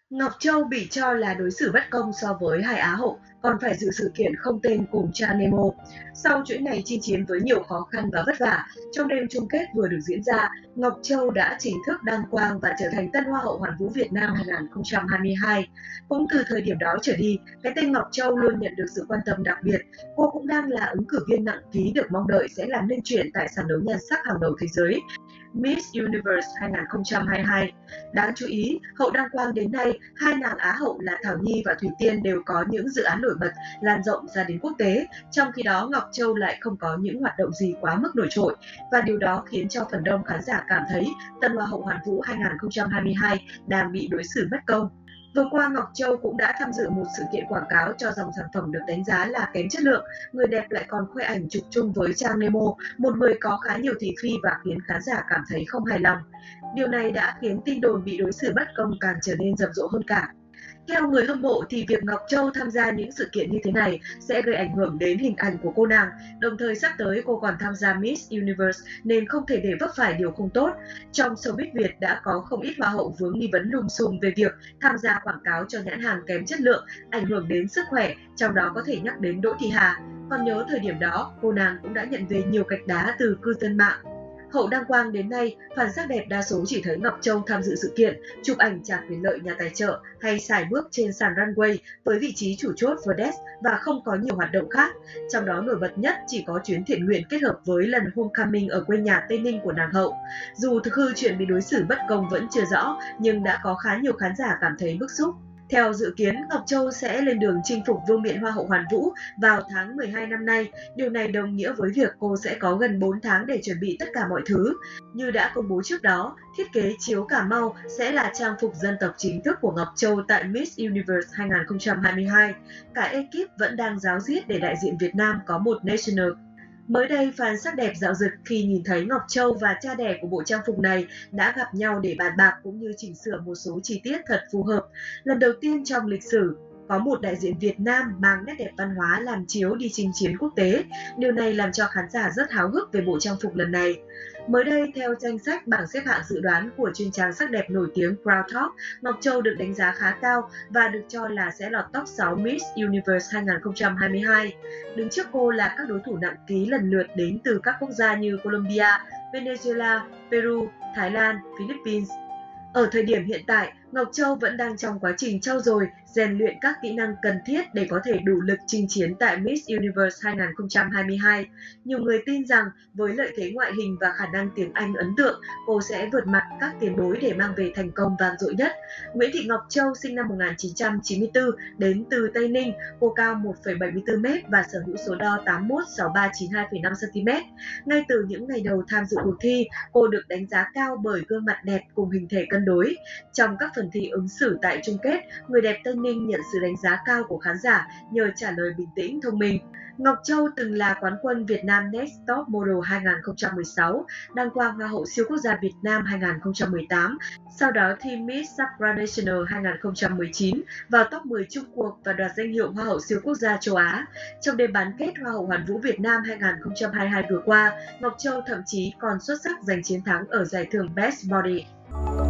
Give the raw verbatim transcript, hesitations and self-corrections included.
Ngọc Châu bị cho là đối xử bất công so với hai Á hậu, còn phải dự sự kiện không tên cùng cha Nemo. Sau chuỗi ngày chinh chiến với nhiều khó khăn và vất vả, trong đêm chung kết vừa được diễn ra, Ngọc Châu đã chính thức đăng quang và trở thành Tân Hoa hậu Hoàn vũ Việt Nam hai không hai hai. Cũng từ thời điểm đó trở đi, cái tên Ngọc Châu luôn nhận được sự quan tâm đặc biệt. Cô cũng đang là ứng cử viên nặng ký được mong đợi sẽ làm nên chuyện tại sàn đấu nhan sắc hàng đầu thế giới, Miss Universe hai không hai hai. Đáng chú ý, hậu đăng quang đến nay, hai nàng Á hậu là Thảo Nhi và Thủy Tiên đều có những dự án nổi bật lan rộng ra đến quốc tế, trong khi đó Ngọc Châu lại không có những hoạt động gì quá mức nổi trội, và điều đó khiến cho phần đông khán giả cảm thấy Tân Hoa hậu Hoàn vũ hai không hai hai đang bị đối xử bất công. Vừa qua, Ngọc Châu cũng đã tham dự một sự kiện quảng cáo cho dòng sản phẩm được đánh giá là kém chất lượng. Người đẹp lại còn khoe ảnh chụp chung với Trang Nemo, một người có khá nhiều thị phi và khiến khán giả cảm thấy không hài lòng. Điều này đã khiến tin đồn bị đối xử bất công càng trở nên rầm rộ hơn cả. Theo người hâm mộ thì việc Ngọc Châu tham gia những sự kiện như thế này sẽ gây ảnh hưởng đến hình ảnh của cô nàng, đồng thời sắp tới cô còn tham gia Miss Universe nên không thể để vấp phải điều không tốt. Trong showbiz Việt đã có không ít hoa hậu vướng nghi vấn lùm xùm về việc tham gia quảng cáo cho nhãn hàng kém chất lượng, ảnh hưởng đến sức khỏe, trong đó có thể nhắc đến Đỗ Thị Hà. Còn nhớ thời điểm đó, cô nàng cũng đã nhận về nhiều gạch đá từ cư dân mạng. Hậu đăng quang đến nay, phản sắc đẹp đa số chỉ thấy Ngọc Châu tham dự sự kiện, chụp ảnh trả quyền lợi nhà tài trợ hay sải bước trên sàn runway với vị trí chủ chốt Verdes và không có nhiều hoạt động khác. Trong đó nổi bật nhất chỉ có chuyến thiện nguyện kết hợp với lần homecoming ở quê nhà Tây Ninh của nàng hậu. Dù thực hư chuyện bị đối xử bất công vẫn chưa rõ, nhưng đã có khá nhiều khán giả cảm thấy bức xúc. Theo dự kiến, Ngọc Châu sẽ lên đường chinh phục vương miện Hoa hậu Hoàn vũ vào tháng mười hai năm nay. Điều này đồng nghĩa với việc cô sẽ có gần bốn tháng để chuẩn bị tất cả mọi thứ. Như đã công bố trước đó, thiết kế chiếu Cà Mau sẽ là trang phục dân tộc chính thức của Ngọc Châu tại Miss Universe hai không hai hai. Cả ekip vẫn đang ráo riết để đại diện Việt Nam có một national. Mới đây, fan sắc đẹp dạo dực khi nhìn thấy Ngọc Châu và cha đẻ của bộ trang phục này đã gặp nhau để bàn bạc cũng như chỉnh sửa một số chi tiết thật phù hợp. Lần đầu tiên trong lịch sử, có một đại diện Việt Nam mang nét đẹp văn hóa làm chiếu đi chinh chiến quốc tế. Điều này làm cho khán giả rất háo hức về bộ trang phục lần này. Mới đây, theo danh sách bảng xếp hạng dự đoán của chuyên trang sắc đẹp nổi tiếng Proud Talk, Ngọc Châu được đánh giá khá cao và được cho là sẽ lọt top sáu Miss Universe hai không hai hai. Đứng trước cô là các đối thủ nặng ký lần lượt đến từ các quốc gia như Colombia, Venezuela, Peru, Thái Lan, Philippines. Ở thời điểm hiện tại, Ngọc Châu vẫn đang trong quá trình trau dồi, rèn luyện các kỹ năng cần thiết để có thể đủ lực chinh chiến tại Miss Universe hai không hai hai. Nhiều người tin rằng với lợi thế ngoại hình và khả năng tiếng Anh ấn tượng, cô sẽ vượt mặt các tiền bối để mang về thành công vang dội nhất. Nguyễn Thị Ngọc Châu sinh năm một nghìn chín trăm chín mươi tư, đến từ Tây Ninh, cô cao một phẩy bảy mươi tư mét và sở hữu số đo tám mốt sáu ba chín hai phẩy năm xăng ti mét. Ngay từ những ngày đầu tham dự cuộc thi, cô được đánh giá cao bởi gương mặt đẹp cùng hình thể cân đối. Trong các phần thi ứng xử tại chung kết, người đẹp Tây Ninh nhận sự đánh giá cao của khán giả nhờ trả lời bình tĩnh, thông minh. Ngọc Châu từng là quán quân Việt Nam Next Top Model hai không một sáu, đăng quang Hoa hậu siêu quốc gia Việt Nam hai không một tám, sau đó thi Miss Supranational hai không một chín vào top mười chung cuộc và đoạt danh hiệu Hoa hậu siêu quốc gia châu Á. Trong đêm bán kết Hoa hậu Hoàn vũ Việt Nam hai không hai hai vừa qua, Ngọc Châu thậm chí còn xuất sắc giành chiến thắng ở giải thưởng Best Body.